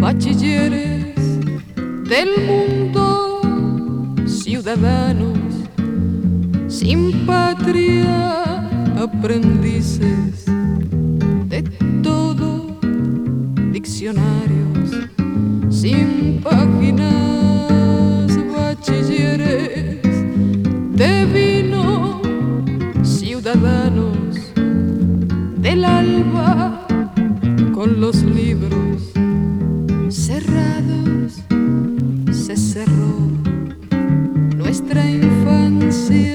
bachilleres del mundo, ciudadanos sin patria, aprendices de todo, diccionarios sin páginas, bachilleres de vino, ciudadanos del alba con los libros cerrados. Se cerró nuestra infancia.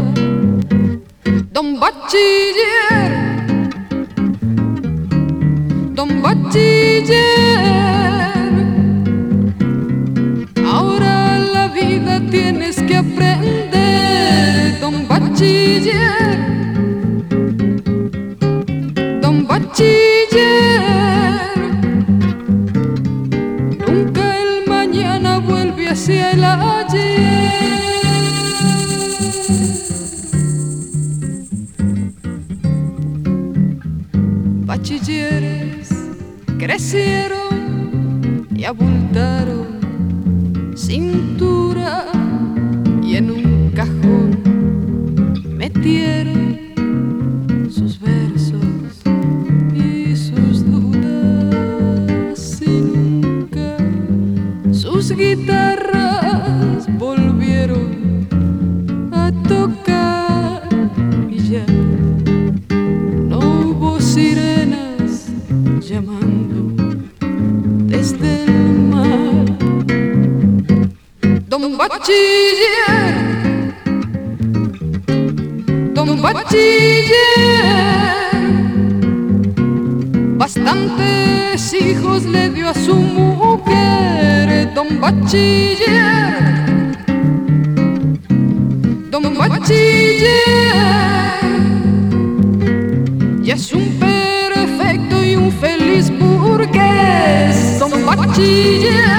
Don Bachiller, Don Bachiller, ahora la vida tienes que aprender. Don Bachiller, Don Bachiller, nunca el mañana vuelve hacia el ayer. Bachilleres crecieron y abultaron cintura y en un cajón metieron sus versos y sus dudas y nunca sus guitarras volvieron a tocar y ya no hubo sirenas llamando desde el mar. Don Bachiller, Don Bachiller, bastantes hijos le dio a su mujer. Don Bachiller, Don Bachiller, ya es un perfecto y un feliz burgués. Don Bachiller,